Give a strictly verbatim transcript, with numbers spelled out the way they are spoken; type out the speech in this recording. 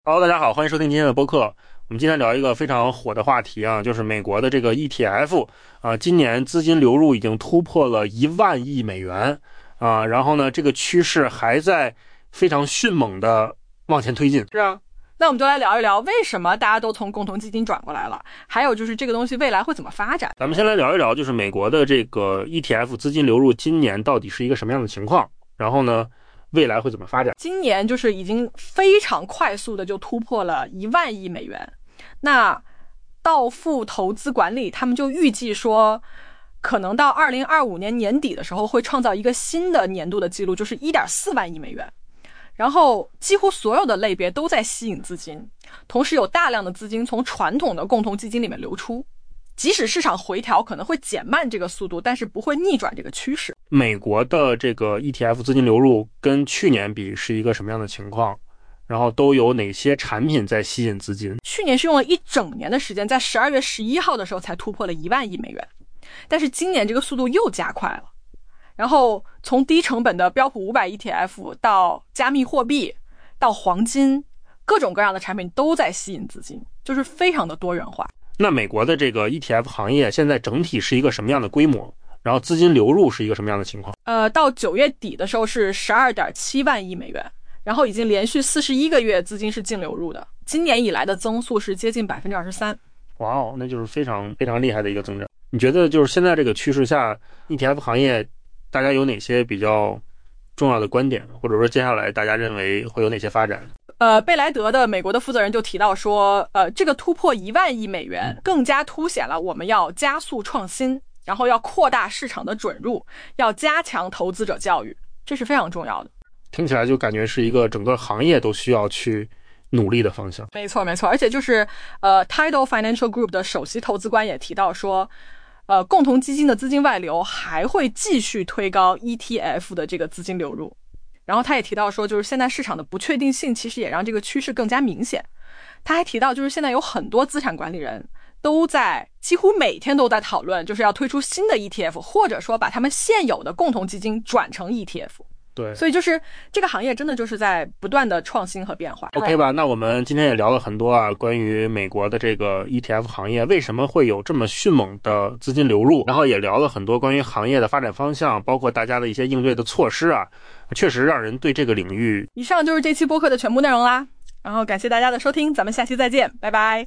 Hello， 大家好，欢迎收听今天的播客。我们今天聊一个非常火的话题啊，就是美国的这个 E T F 啊，今年资金流入已经突破了一万亿美元啊，然后呢，这个趋势还在非常迅猛的往前推进。 是啊，那我们就来聊一聊为什么大家都从共同基金转过来了，还有就是这个东西未来会怎么发展。 咱们先来聊一聊，就是美国的这个 E T F 资金流入今年到底是一个什么样的情况，然后呢，未来会怎么发展？ 今年就是已经非常快速的就突破了一万亿美元。那道富投资管理他们就预计说，可能到二零二五年年底的时候会创造一个新的年度的记录，就是 一点四万亿美元。然后几乎所有的类别都在吸引资金，同时有大量的资金从传统的共同基金里面流出。即使市场回调可能会减慢这个速度，但是不会逆转这个趋势。 美国的这个 E T F 资金流入跟去年比是一个什么样的情况？然后都有哪些产品在吸引资金？ 去年是用了一整年的时间，在十二月十一号的时候才突破了一万亿美元，但是今年这个速度又加快了。然后从低成本的标普五百 E T F 到加密货币到黄金，各种各样的产品都在吸引资金，就是非常的多元化。 那美国的这个 E T F 行业现在整体是一个什么样的规模？然后资金流入是一个什么样的情况？ 呃，到九月底的时候是 十二点七万亿美元，然后已经连续四十一个月资金是净流入的，今年以来的增速是接近 百分之二十三。 哇哦，那就是非常非常厉害的一个增长。你觉得就是现在这个趋势下 E T F 行业大家有哪些比较重要的观点，或者说接下来大家认为会有哪些发展？ 呃，贝莱德的美国的负责人就提到说，呃，这个突破一万亿美元更加凸显了我们要加速创新，然后要扩大市场的准入，要加强投资者教育，这是非常重要的。 听起来就感觉是一个整个行业都需要去努力的方向。 没错没错，而且就是呃 Tidal Financial Group 的首席投资官也提到说，呃，共同基金的资金外流还会继续推高 E T F 的这个资金流入。然后他也提到说，就是现在市场的不确定性其实也让这个趋势更加明显。他还提到就是现在有很多资产管理人都在几乎每天都在讨论，就是要推出新的 E T F， 或者说把他们现有的共同基金转成 E T F。 对， 所以就是这个行业真的就是在不断的创新和变化。 OK 吧，那我们今天也聊了很多啊，关于美国的这个 E T F 行业为什么会有这么迅猛的资金流入，然后也聊了很多关于行业的发展方向，包括大家的一些应对的措施啊，确实让人对这个领域。 以上就是这期播客的全部内容啦，然后感谢大家的收听，咱们下期再见，拜拜。